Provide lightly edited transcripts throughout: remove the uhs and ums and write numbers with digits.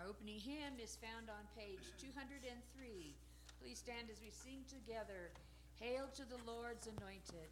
Our opening hymn is found on page 203. Please stand as we sing together, Hail to the Lord's Anointed.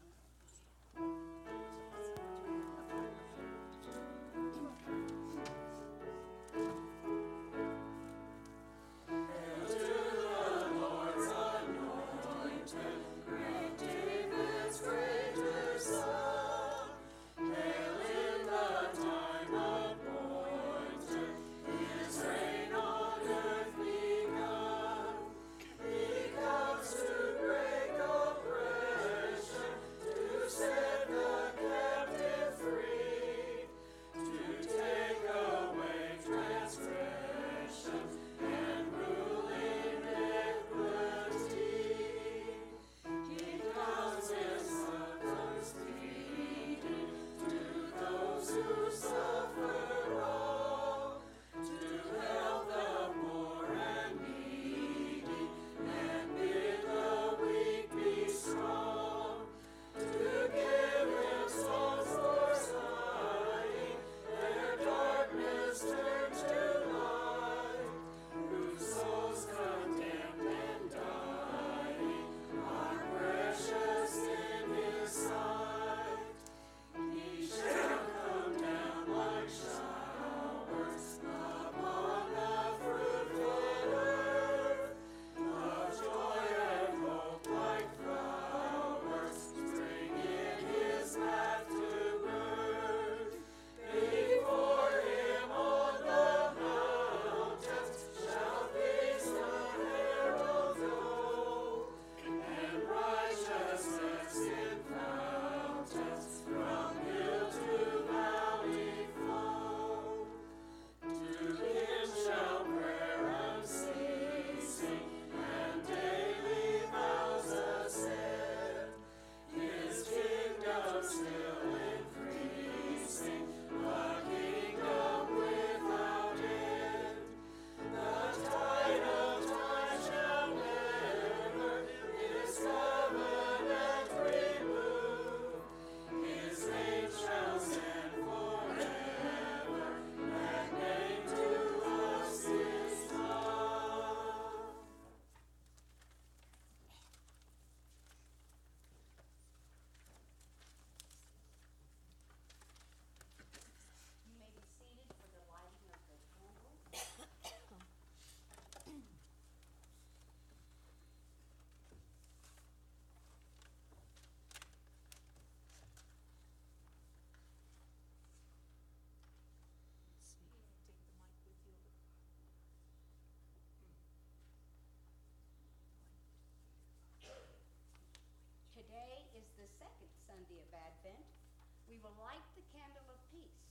Today is the second Sunday of Advent. We will light the candle of peace.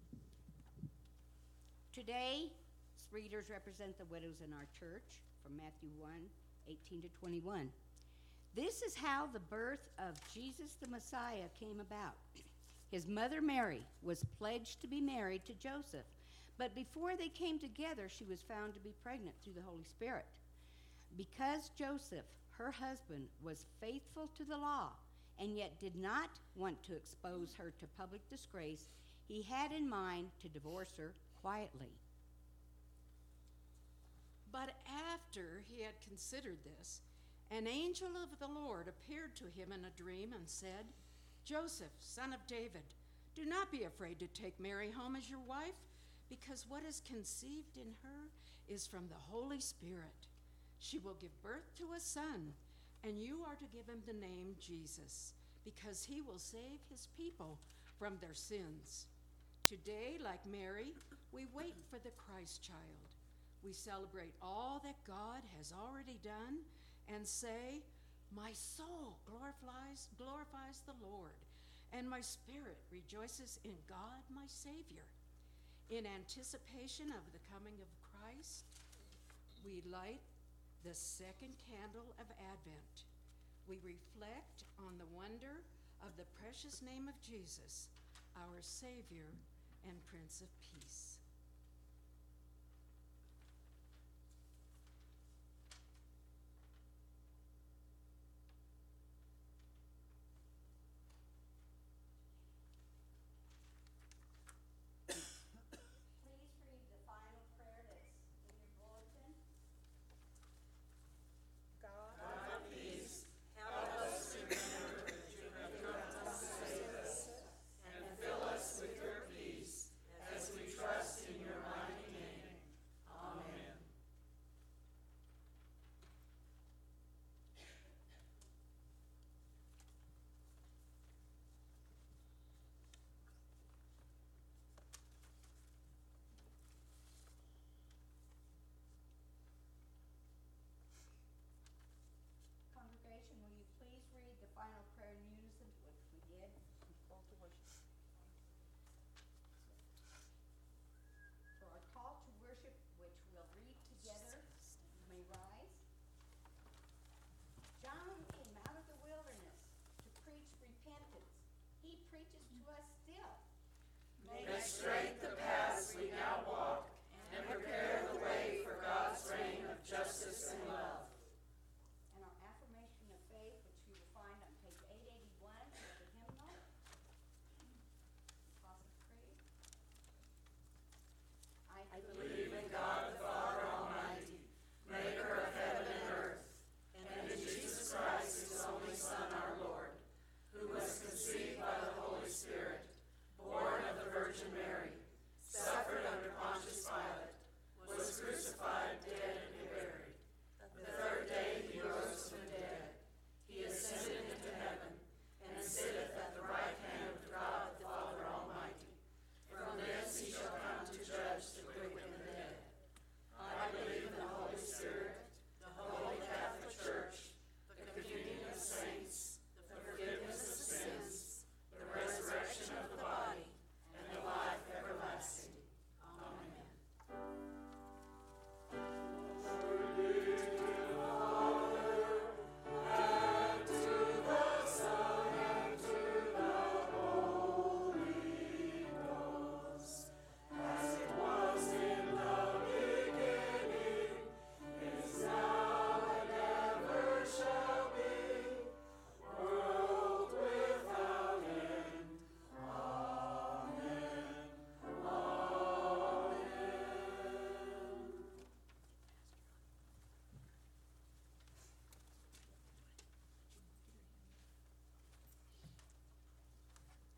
Today's readers represent the widows in our church from Matthew 1:18 to 21. This is how the birth of Jesus the Messiah came about. His mother Mary was pledged to be married to Joseph, but before they came together, she was found to be pregnant through the Holy Spirit. Because Joseph, her husband, was faithful to the law and yet did not want to expose her to public disgrace, he had in mind to divorce her quietly. But after he had considered this, an angel of the Lord appeared to him in a dream and said, "Joseph, son of David, do not be afraid to take Mary home as your wife, because what is conceived in her is from the Holy Spirit. She will give birth to a son, and you are to give him the name Jesus, because he will save his people from their sins." Today, like Mary, we wait for the Christ child. We celebrate all that God has already done and say, "My soul glorifies the Lord, and my spirit rejoices in God my Savior." In anticipation of the coming of Christ, we light the second candle of Advent. We reflect on the wonder of the precious name of Jesus, our Savior and Prince of Peace. Please read the final prayer to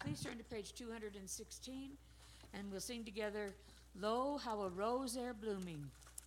Please turn to page 216, and we'll sing together, Lo, How a Rose Ere Blooming.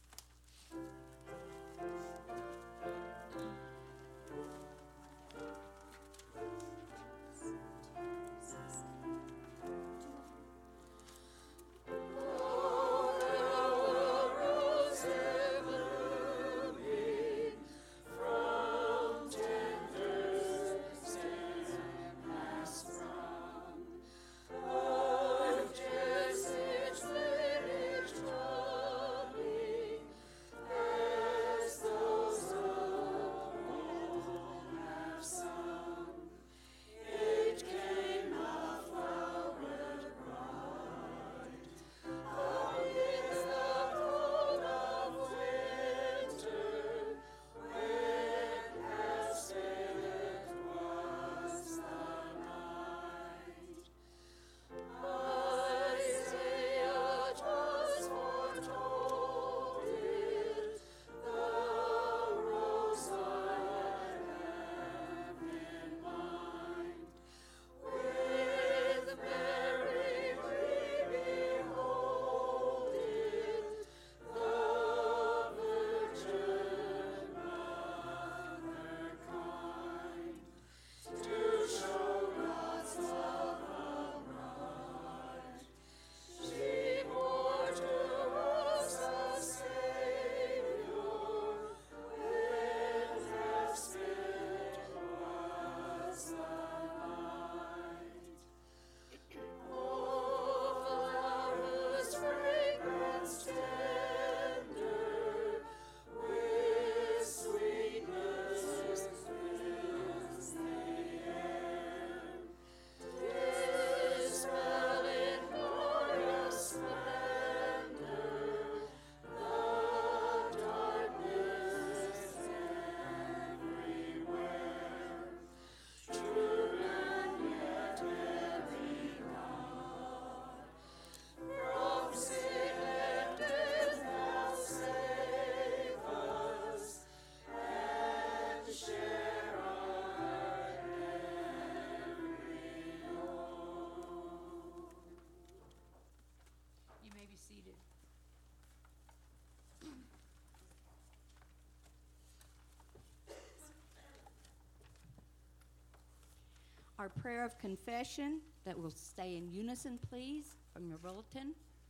Our prayer of confession that will stay in unison, please, from your bulletin.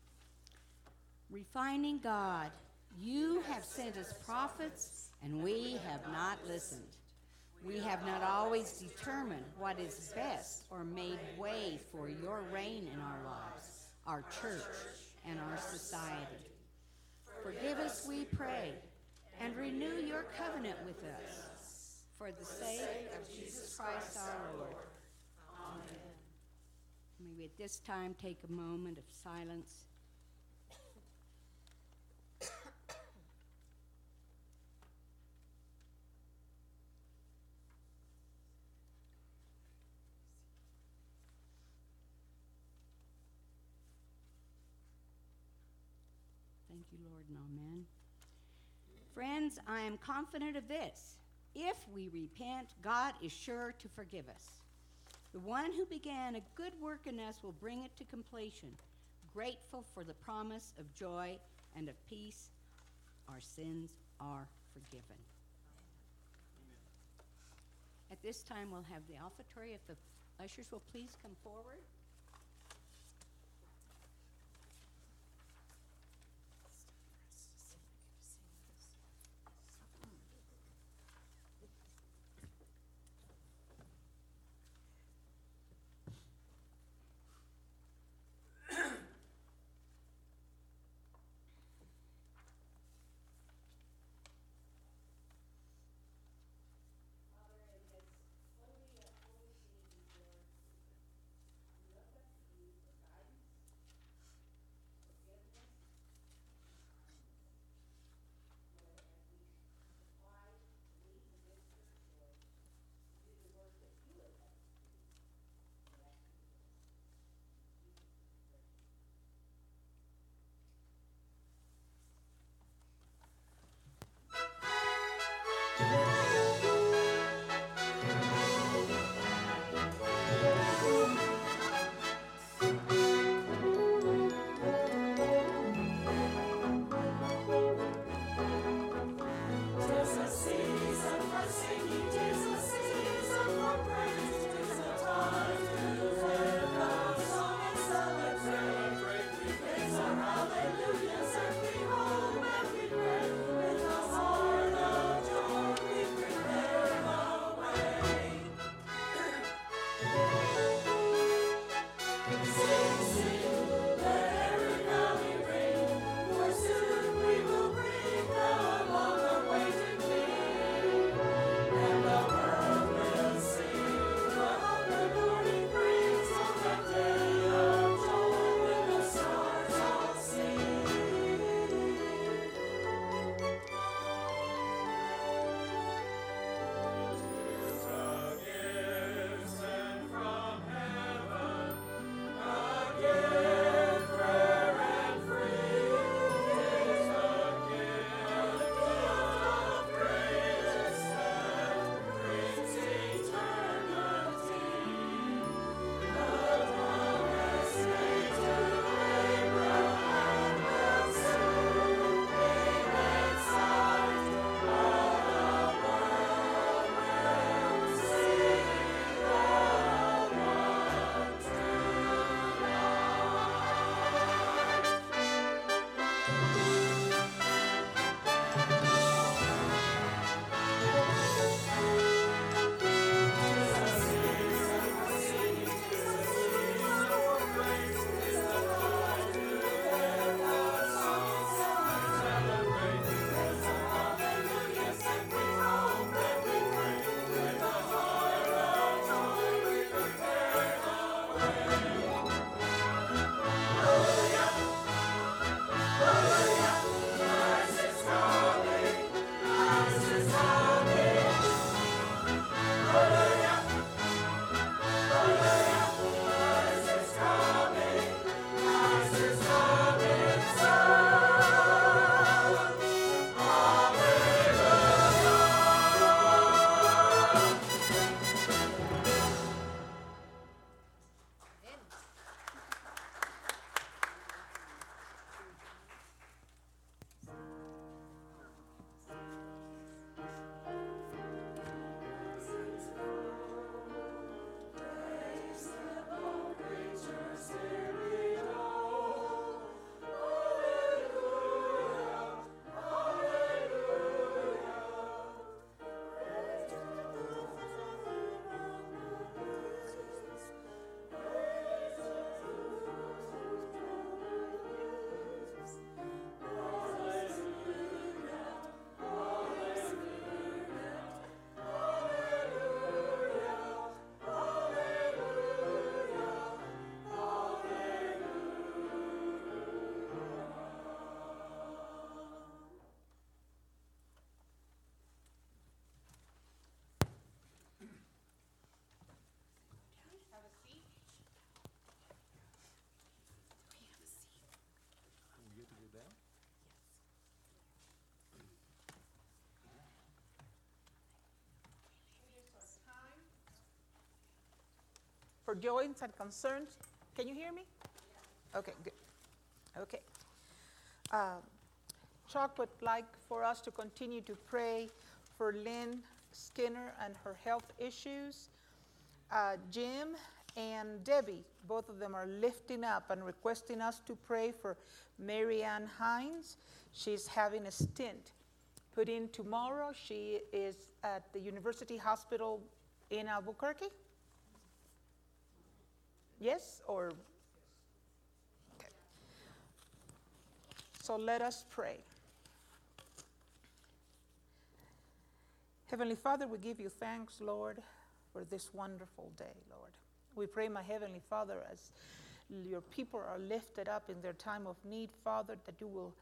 Refining God, you have sent us prophets, and we have not listened. We have not always determined what is best or made way for your reign in our lives, our church, and our society. Forgive us, we pray, and renew your covenant with us. For the sake of Jesus Christ our Lord. Amen. May we at this time take a moment of silence. Thank you, Lord, and amen. Friends, I am confident of this. If we repent, God is sure to forgive us. The one who began a good work in us will bring it to completion. Grateful for the promise of joy and of peace, our sins are forgiven. Amen. At this time, we'll have the offertory. If the ushers will please come forward. for joys and concerns. Can you hear me? Okay, good. Okay. Chuck would like for us to continue to pray for Lynn Skinner and her health issues. Jim and Debbie, both of them are lifting up and requesting us to pray for Mary Ann Hines. She's having a stent put in tomorrow. She is at the University Hospital in Albuquerque. Yes, or? Okay. So let us pray. Heavenly Father, we give you thanks, Lord, for this wonderful day, Lord. We pray, my Heavenly Father, as your people are lifted up in their time of need, Father, that you will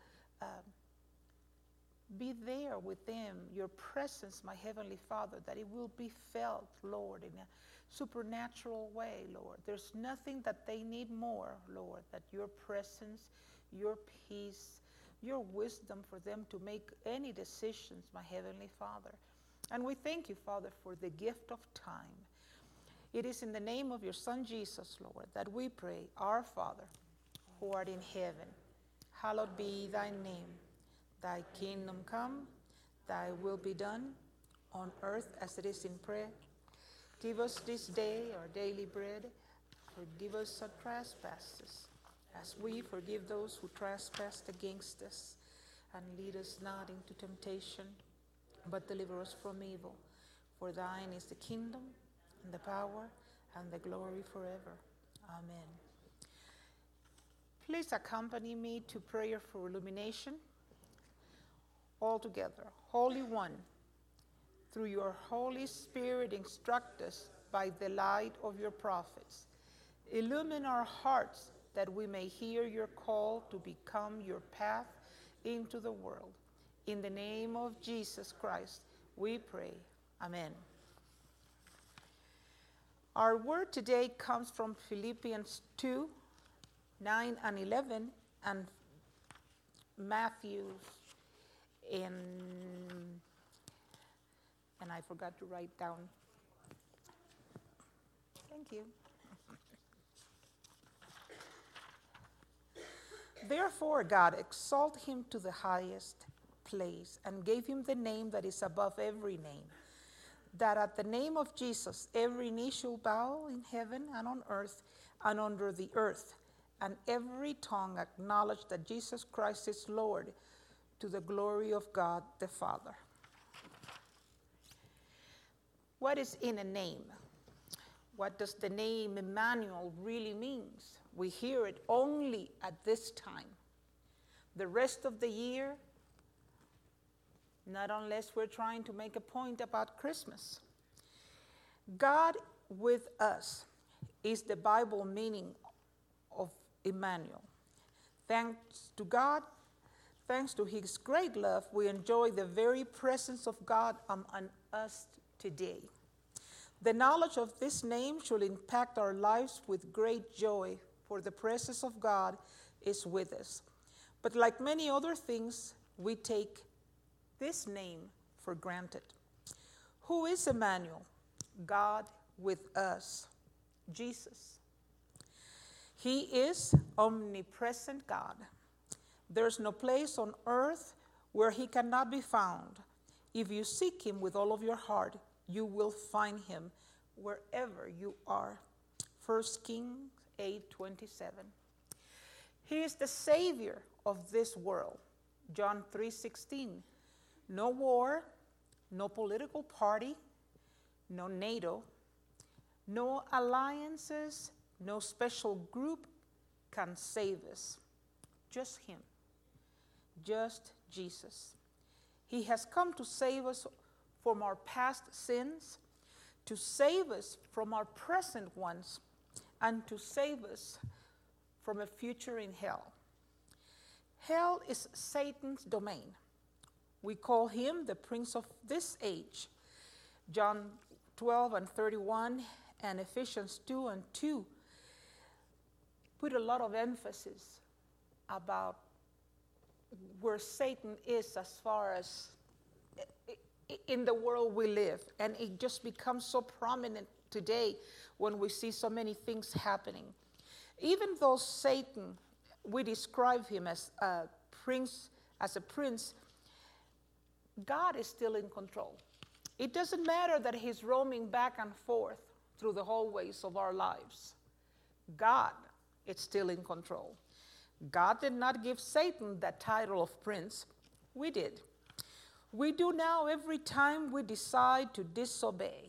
be there with them, your presence, my Heavenly Father, that it will be felt, Lord, in a supernatural way, Lord. There's nothing that they need more, Lord, that your presence, your peace, your wisdom for them to make any decisions, my Heavenly Father. And we thank you, Father, for the gift of time. It is in the name of your Son, Jesus, Lord, that we pray, Our Father, who art in heaven, hallowed be thy name. Thy kingdom come, thy will be done, on earth as it is in prayer. Give us this day our daily bread. Forgive us our trespasses, as we forgive those who trespass against us. And lead us not into temptation, but deliver us from evil. For thine is the kingdom, and the power, and the glory forever. Amen. Please accompany me to prayer for illumination. All together. Holy One, through your Holy Spirit, instruct us by the light of your prophets. Illumine our hearts that we may hear your call to become your path into the world. In the name of Jesus Christ, we pray. Amen. Our word today comes from Philippians 2, 9 and 11, and Matthew, and I forgot to write down. Thank you. Therefore, God exalted him to the highest place and gave him the name that is above every name, that at the name of Jesus every knee shall bow in heaven and on earth and under the earth, and every tongue acknowledge that Jesus Christ is Lord, to the glory of God the Father. What is in a name? What does the name Emmanuel really mean? We hear it only at this time. The rest of the year, not unless we're trying to make a point about Christmas. God with us is the Bible meaning of Emmanuel. Thanks to God, thanks to his great love, we enjoy the very presence of God among us today. The knowledge of this name should impact our lives with great joy, for the presence of God is with us. But like many other things, we take this name for granted. Who is Emmanuel? God with us, Jesus. He is omnipresent God. There's no place on earth where he cannot be found. If you seek him with all of your heart, you will find him wherever you are. 1 Kings 8:27. He is the Savior of this world. John 3:16. No war, no political party, no NATO, no alliances, no special group can save us. Just him. Just Jesus. He has come to save us from our past sins, to save us from our present ones, and to save us from a future in hell. Hell is Satan's domain. We call him the prince of this age. John 12:31 and Ephesians 2:2 put a lot of emphasis about where Satan is as far as in the world we live. And it just becomes so prominent today when we see so many things happening. Even though Satan, we describe him as a prince, God is still in control. It doesn't matter that he's roaming back and forth through the hallways of our lives. God is still in control. God did not give Satan that title of prince. We did. We do now every time we decide to disobey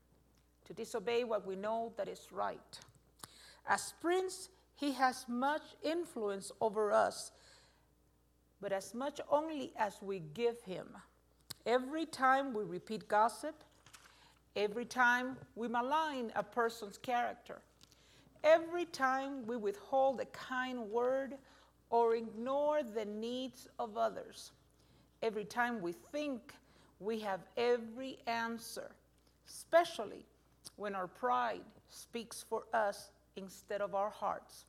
what we know that is right. As prince, he has much influence over us, but as much only as we give him. Every time we repeat gossip, every time we malign a person's character, every time we withhold a kind word or ignore the needs of others, every time we think we have every answer, especially when our pride speaks for us instead of our hearts,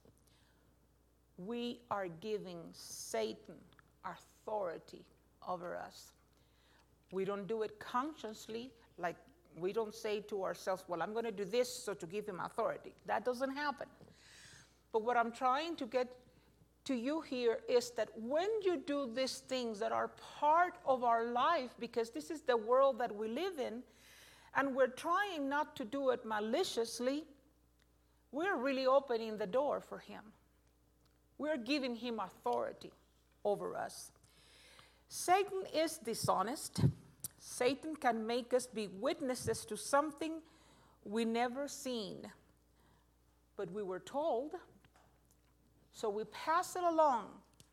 we are giving Satan authority over us. We don't do it consciously, like we don't say to ourselves, well, I'm going to do this so to give him authority. That doesn't happen. But what I'm trying to get to you here is that when you do these things that are part of our life, because this is the world that we live in, and we're trying not to do it maliciously, we're really opening the door for him. We're giving him authority over us. Satan is dishonest. Satan can make us be witnesses to something we never seen, but we were told, so we pass it along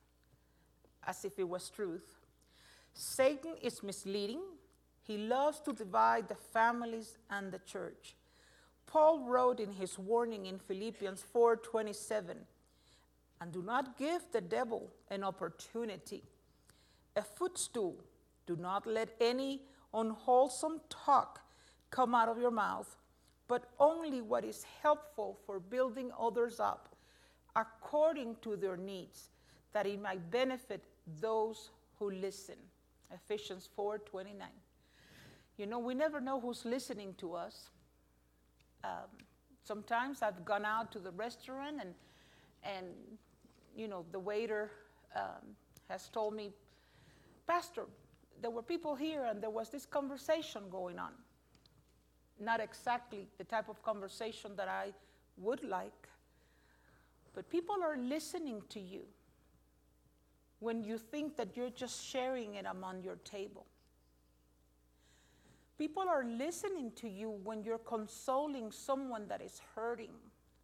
as if it was truth. Satan is misleading. He loves to divide the families and the church. Paul wrote in his warning in Philippians 4:27, and do not give the devil an opportunity, a footstool. Do not let any unwholesome talk come out of your mouth, but only what is helpful for building others up according to their needs, that it might benefit those who listen. Ephesians 4:29. You know, we never know who's listening to us. Sometimes I've gone out to the restaurant and you know, the waiter has told me, Pastor, there were people here and there was this conversation going on. Not exactly the type of conversation that I would like, but people are listening to you when you think that you're just sharing it among your table. People are listening to you when you're consoling someone that is hurting,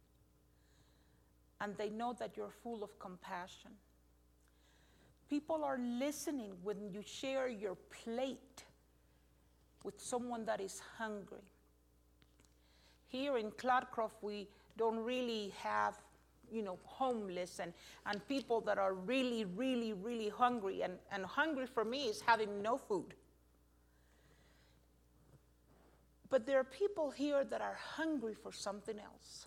and they know that you're full of compassion. People are listening when you share your plate with someone that is hungry. Here in Cloudcroft, we don't really have, you know, homeless and people that are really, really, really hungry. And hungry for me is having no food. But there are people here that are hungry for something else.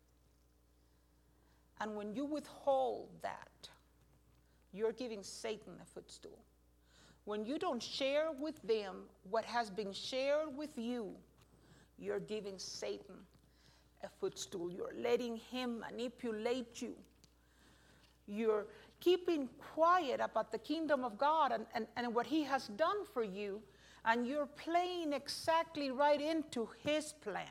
And when you withhold that, you're giving Satan a footstool. When you don't share with them what has been shared with you, you're giving Satan a footstool. You're letting him manipulate you. You're keeping quiet about the kingdom of God and what he has done for you, and you're playing exactly right into his plan.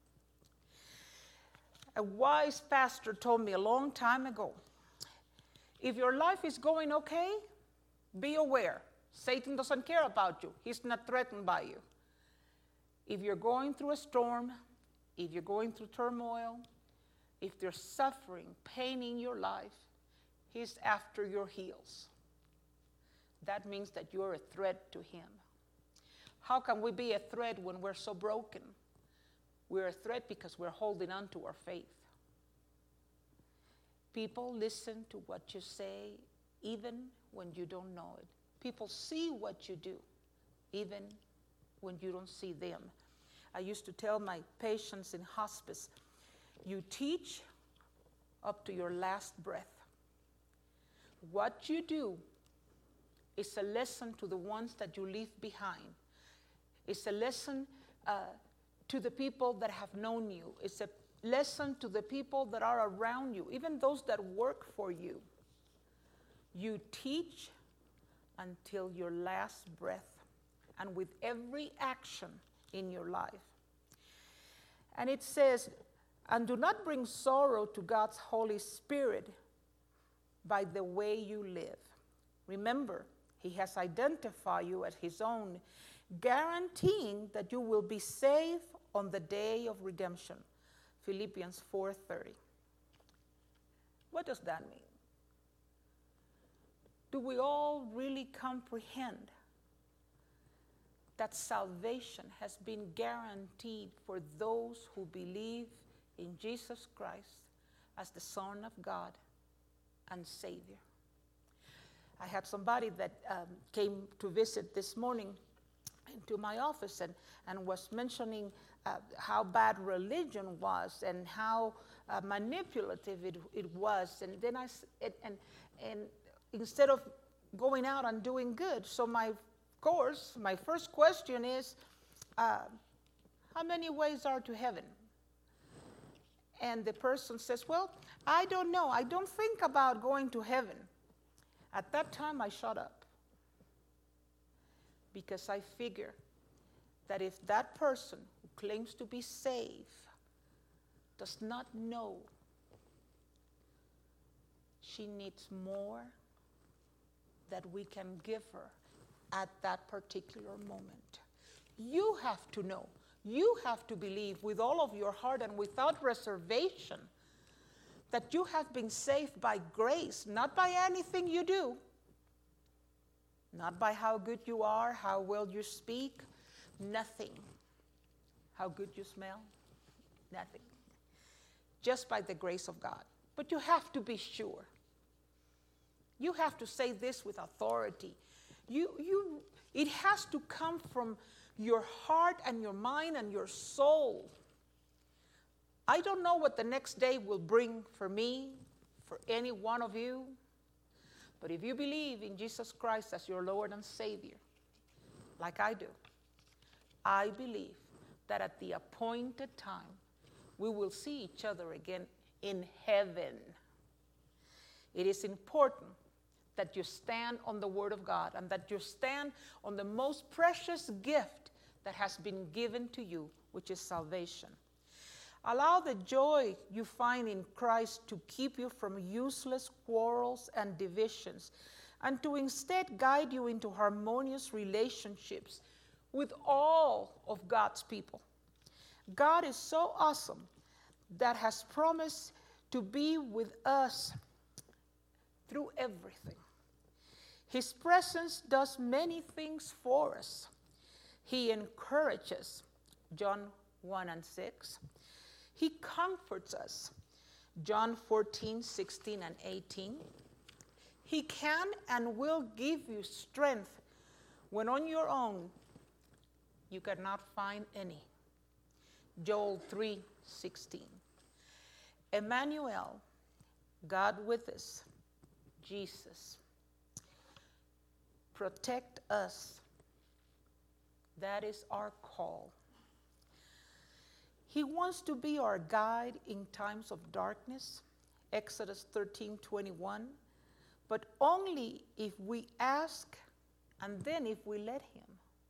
A wise pastor told me a long time ago, if your life is going okay, be aware. Satan doesn't care about you. He's not threatened by you. If you're going through a storm, if you're going through turmoil, if there's suffering, pain in your life, he's after your heels. That means that you're a threat to him. How can we be a threat when we're so broken? We're a threat because we're holding on to our faith. People listen to what you say even when you don't know it. People see what you do even when you don't see them. I used to tell my patients in hospice, you teach up to your last breath. What you do is a lesson to the ones that you leave behind. It's a lesson to the people that have known you. It's a lesson to the people that are around you, even those that work for you. You teach until your last breath and with every action in your life. And it says, and do not bring sorrow to God's Holy Spirit by the way you live. Remember, he has identified you as his own, guaranteeing that you will be safe on the day of redemption. Philippians 4:30. What does that mean? Do we all really comprehend that salvation has been guaranteed for those who believe in Jesus Christ as the Son of God and Savior? I had somebody that came to visit this morning into my office and was mentioning how bad religion was and how manipulative it was. And then and instead of going out and doing good, so my first question is, how many ways are to heaven? And the person says, well, I don't know. I don't think about going to heaven. At that time, I shut up. Because I figure that if that person who claims to be saved does not know, she needs more that we can give her at that particular moment. You have to know. You have to believe with all of your heart and without reservation that you have been saved by grace, not by anything you do, not by how good you are, how well you speak, nothing. How good you smell, nothing. Just by the grace of God. But you have to be sure. You have to say this with authority. It has to come from your heart and your mind and your soul. I don't know what the next day will bring for me, for any one of you. But if you believe in Jesus Christ as your Lord and Savior, like I do, I believe that at the appointed time, we will see each other again in heaven. It is important that you stand on the Word of God and that you stand on the most precious gift that has been given to you, which is salvation. Allow the joy you find in Christ to keep you from useless quarrels and divisions, and to instead guide you into harmonious relationships with all of God's people. God is so awesome that has promised to be with us through everything. His presence does many things for us. He encourages, John 1:6. He comforts us, John 14:16-18. He can and will give you strength when on your own you cannot find any, Joel 3:16. Emmanuel, God with us, Jesus. Protect us. That is our call. He wants to be our guide in times of darkness, Exodus 13:21, but only if we ask and then if we let him.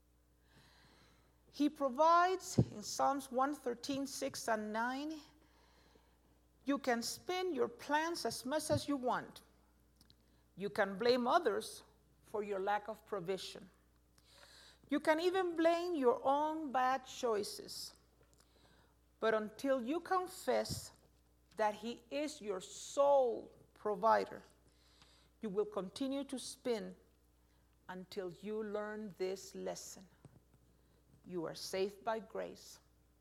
He provides in Psalms 113:6-9, you can spin your plans as much as you want. You can blame others for your lack of provision. You can even blame your own bad choices. But until you confess that he is your sole provider, you will continue to spin until you learn this lesson. You are saved by grace.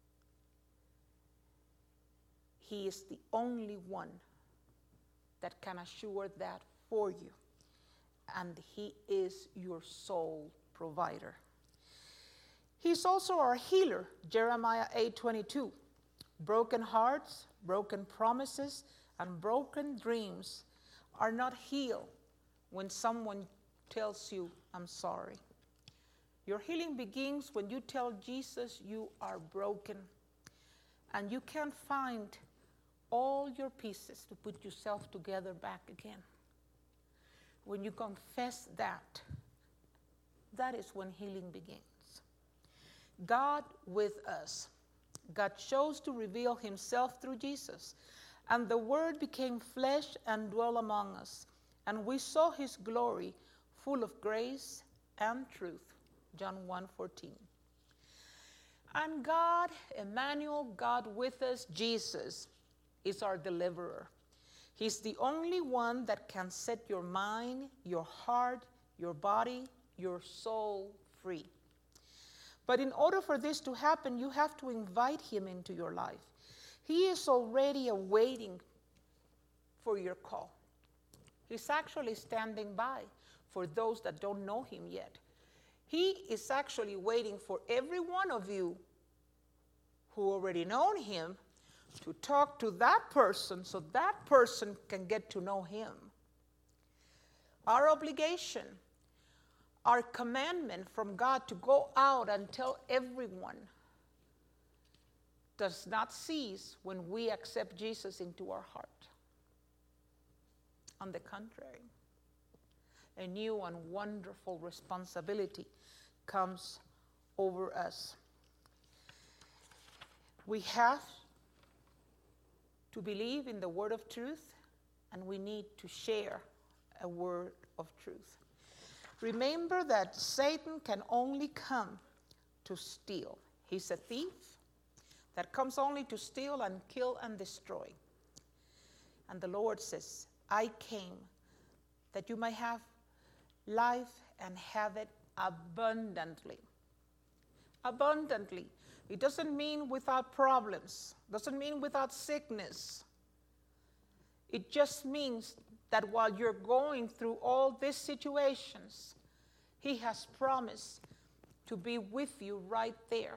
He is the only one that can assure that for you. And he is your sole provider. He's also our healer, Jeremiah 8:22. Broken hearts, broken promises, and broken dreams are not healed when someone tells you, I'm sorry. Your healing begins when you tell Jesus you are broken and you can't find all your pieces to put yourself together back again. When you confess that, that is when healing begins. God with us. God chose to reveal himself through Jesus, and the Word became flesh and dwelt among us, and we saw his glory, full of grace and truth. John 1:14. And God, Emmanuel, God with us, Jesus, is our deliverer. He's the only one that can set your mind, your heart, your body, your soul free. But in order for this to happen, you have to invite him into your life. He is already awaiting for your call. He's actually standing by for those that don't know him yet. He is actually waiting for every one of you who already know him to talk to that person so that person can get to know him. Our obligation, our commandment from God to go out and tell everyone does not cease when we accept Jesus into our heart. On the contrary, a new and wonderful responsibility comes over us. We have to believe in the word of truth, and we need to share a word of truth. Remember that Satan can only come to steal. He's a thief that comes only to steal and kill and destroy. And the Lord says, I came that you might have life and have it abundantly. Abundantly. It doesn't mean without problems. Doesn't mean without sickness. It just means that while you're going through all these situations, he has promised to be with you right there.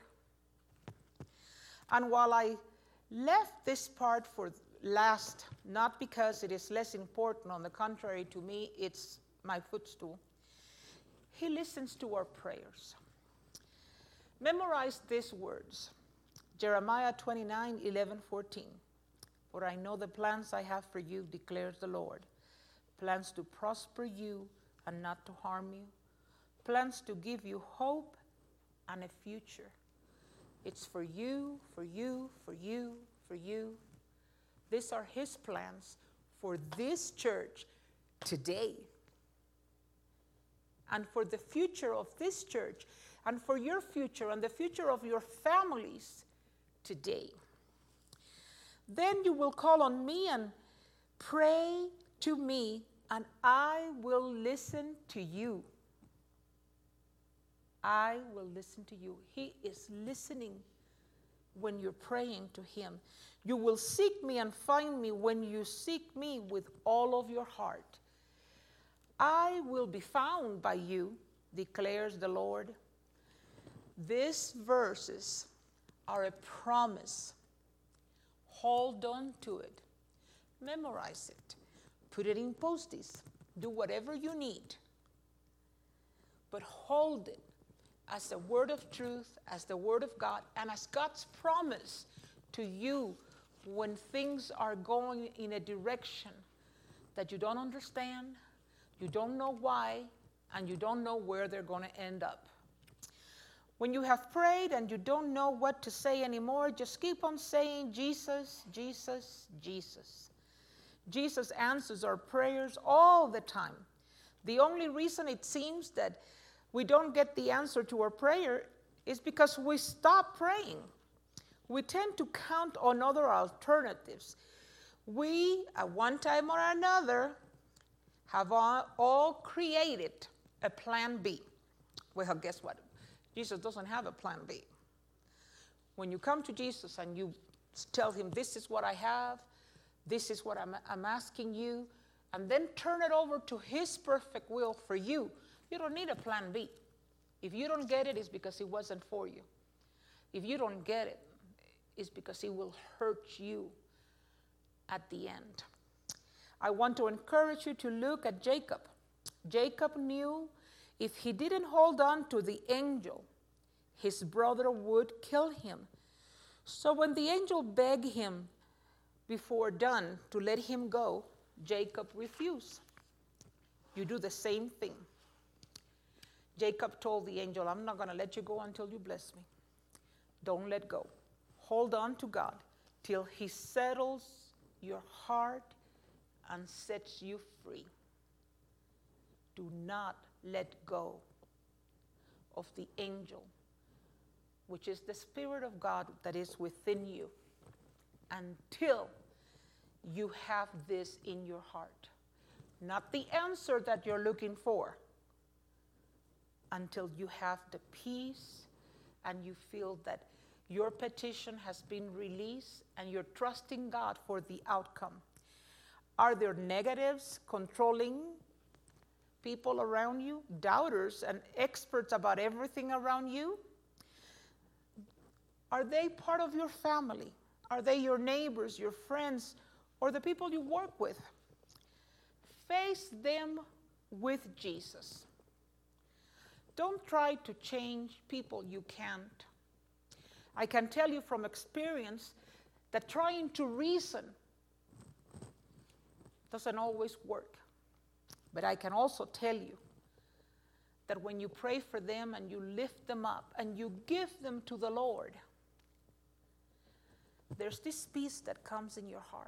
And while I left this part for last, not because it is less important, on the contrary, to me, it's my footstool, he listens to our prayers. Memorize these words. Jeremiah 29:11-14. For I know the plans I have for you, declares the Lord. Plans to prosper you and not to harm you. Plans to give you hope and a future. It's for you, for you, for you, for you. These are his plans for this church today. And for the future of this church, and for your future and the future of your families today. Then you will call on me and pray to me, and I will listen to you. I will listen to you. He is listening when you're praying to him. You will seek me and find me when you seek me with all of your heart. I will be found by you, declares the Lord. These verses are a promise. Hold on to it. Memorize it. Put it in Post-its. Do whatever you need. But hold it as the word of truth, as the word of God, and as God's promise to you when things are going in a direction that you don't understand, you don't know why, and you don't know where they're going to end up. When you have prayed and you don't know what to say anymore, just keep on saying, Jesus, Jesus, Jesus. Jesus answers our prayers all the time. The only reason it seems that we don't get the answer to our prayer is because we stop praying. We tend to count on other alternatives. We, at one time or another, have all created a plan B. Well, guess what? Jesus doesn't have a plan B. When you come to Jesus and you tell him, this is what I have, this is what I'm asking you, and then turn it over to his perfect will for you, you don't need a plan B. If you don't get it, it's because it wasn't for you. If you don't get it, it's because it will hurt you at the end. I want to encourage you to look at Jacob. Jacob knew If he didn't hold on to the angel, his brother would kill him. So when the angel begged him before dawn to let him go, Jacob refused. You do the same thing. Jacob told the angel, I'm not going to let you go until you bless me. Don't let go. Hold on to God till he settles your heart and sets you free. Do not let go of the angel, which is the Spirit of God that is within you, until you have this in your heart. Not the answer that you're looking for, until you have the peace and you feel that your petition has been released and you're trusting God for the outcome. Are there negatives controlling people around you, doubters and experts about everything around you? Are they part of your family? Are they your neighbors, your friends, or the people you work with? Face them with Jesus. Don't try to change people you can't. I can tell you from experience that trying to reason doesn't always work. But I can also tell you that when you pray for them and you lift them up and you give them to the Lord, there's this peace that comes in your heart.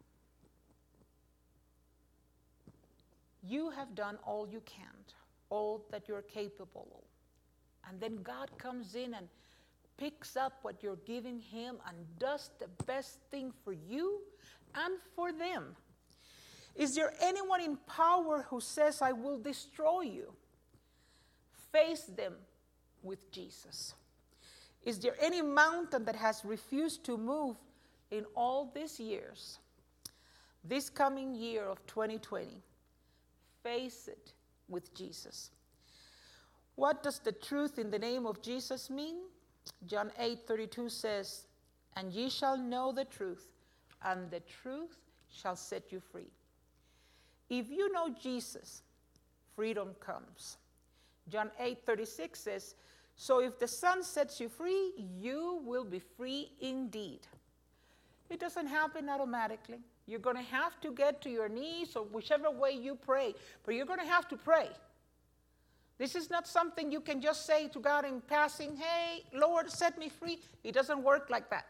You have done all you can, all that you're capable of. And then God comes in and picks up what you're giving him and does the best thing for you and for them. Is there anyone in power who says, I will destroy you? Face them with Jesus. Is there any mountain that has refused to move in all these years? This coming year of 2020, face it with Jesus. What does the truth in the name of Jesus mean? John 8:32 says, and ye shall know the truth, and the truth shall set you free. If you know Jesus, freedom comes. John 8:36 says, so if the Son sets you free, you will be free indeed. It doesn't happen automatically. You're going to have to get to your knees or whichever way you pray, but you're going to have to pray. This is not something you can just say to God in passing, hey, Lord, set me free. It doesn't work like that.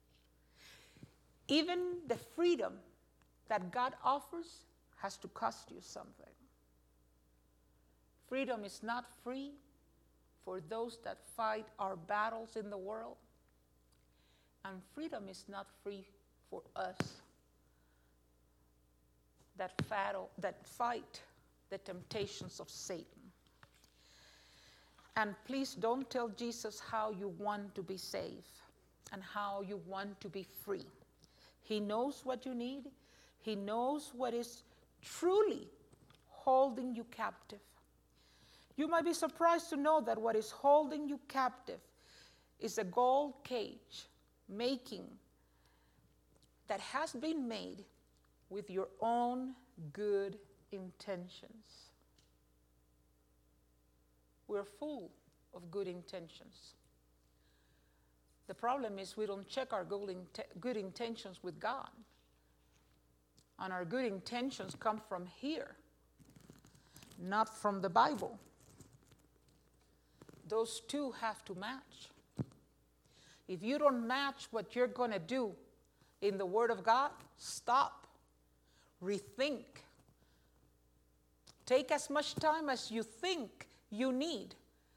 Even the freedom that God offers has to cost you something. Freedom is not free for those that fight our battles in the world. And freedom is not free for us that fight the temptations of Satan. And please don't tell Jesus how you want to be saved and how you want to be free. He knows what you need. He knows what is truly holding you captive. You might be surprised to know that what is holding you captive is a gold cage that has been made with your own good intentions. We're full of good intentions. The problem is we don't check our good intentions with God. And our good intentions come from here, not from the Bible. Those two have to match. If you don't match what you're going to do in the Word of God, stop. Rethink. Take as much time as you think you need.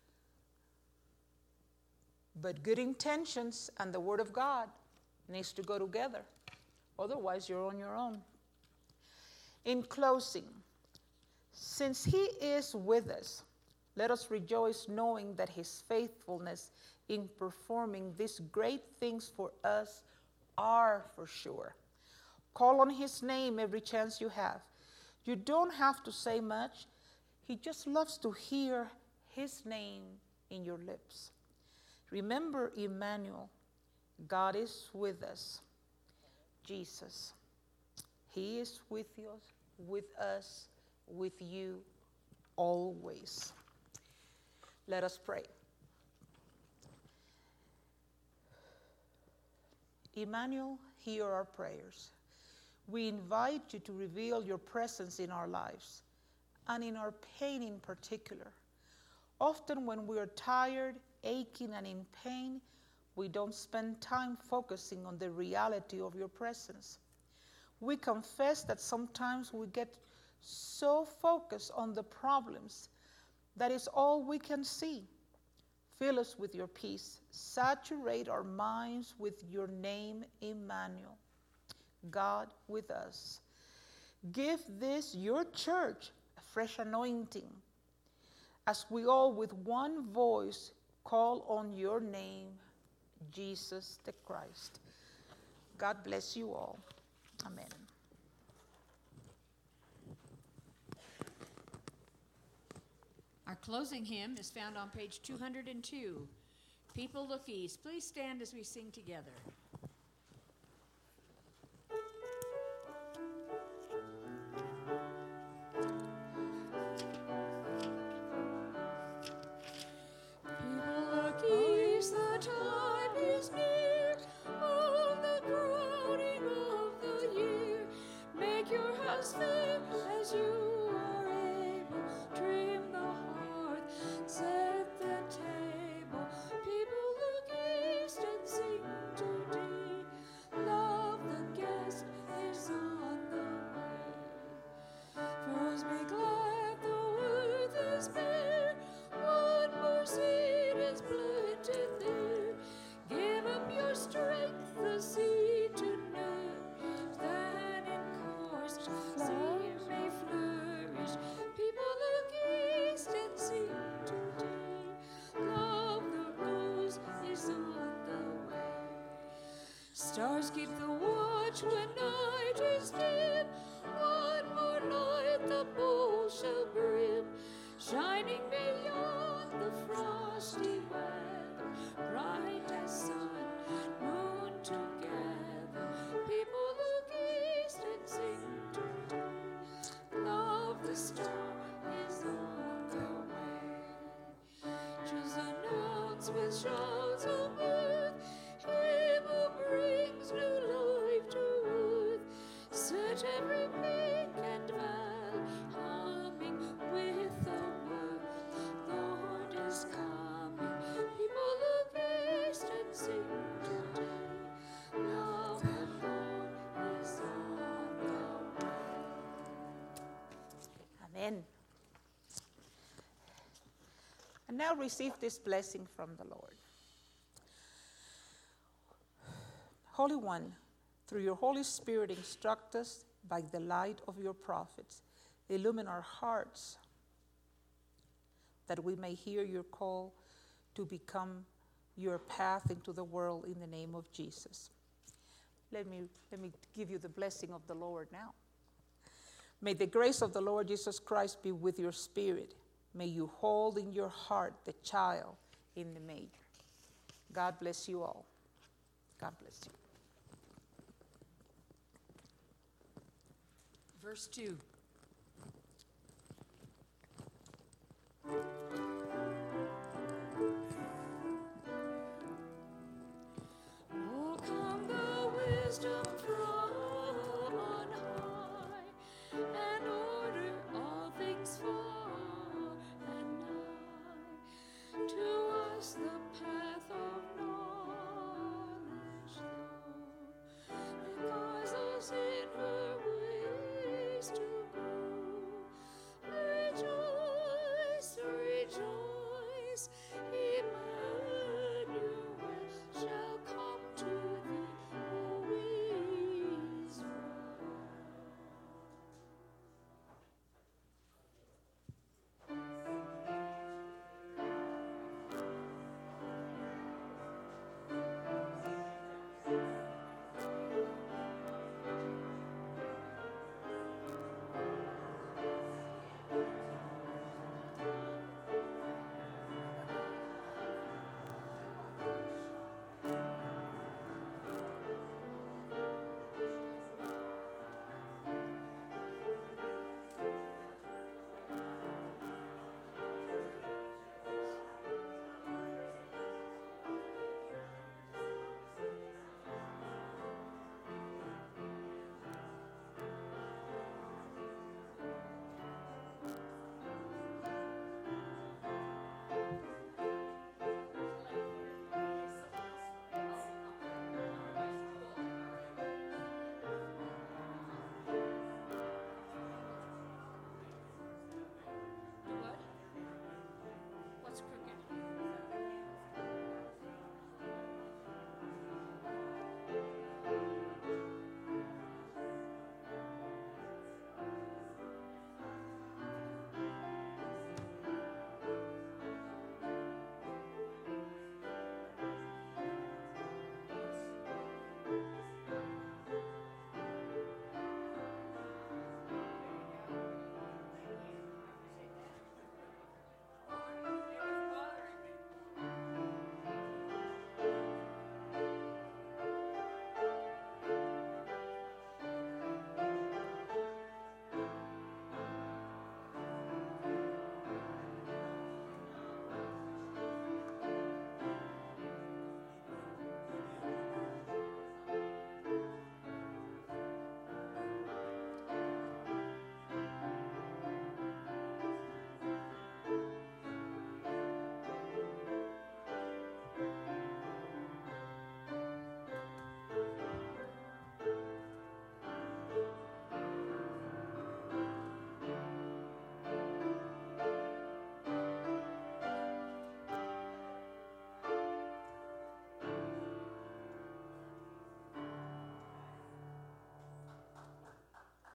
But good intentions and the Word of God needs to go together. Otherwise, you're on your own. In closing, since He is with us, let us rejoice knowing that His faithfulness in performing these great things for us are for sure. Call on His name every chance you have. You don't have to say much. He just loves to hear His name in your lips. Remember, Emmanuel, God is with us. Jesus, He is with us, with you always. Let us pray. Emmanuel, hear our prayers. We invite you to reveal your presence in our lives, and in our pain in particular. Often when we are tired, aching, and in pain, we don't spend time focusing on the reality of your presence. We confess that sometimes we get so focused on the problems that is all we can see. Fill us with your peace. Saturate our minds with your name, Emmanuel, God with us. Give this, your church, a fresh anointing as we all with one voice call on your name, Jesus the Christ. God bless you all. Amen. Our closing hymn is found on page 202. People Look East. Please stand as we sing together. People look east, the time is near, of the crowning of the year. Make your house fair as you are able. Trim the hearth, set the table. People look east and sing today. Love the guest is on the way. First be glad the earth is bare. One more seed is planted there. Give up your strength, the seed to nourish, that in course seed may flourish. People look east and sing today. Love the rose is on the way. Stars keep the watch when night is dim. One more night the bowl shall brim, shining beyond the frosty weather, bright as sun, moon together. People look east and sing today. Love the star is on the way. Just announce with shouts of mirth, him who brings new life to earth. Set every peak and valley humming with the word, Lord is coming. People look east and sing today. Love the Lord is on the way. Amen. And now receive this blessing from the Lord. Holy One, through your Holy Spirit, instruct us by the light of your prophets. Illumine our hearts that we may hear your call to become your path into the world in the name of Jesus. Let me give you the blessing of the Lord now. May the grace of the Lord Jesus Christ be with your spirit. May you hold in your heart the child in the manger. God bless you all. God bless you. Verse 2.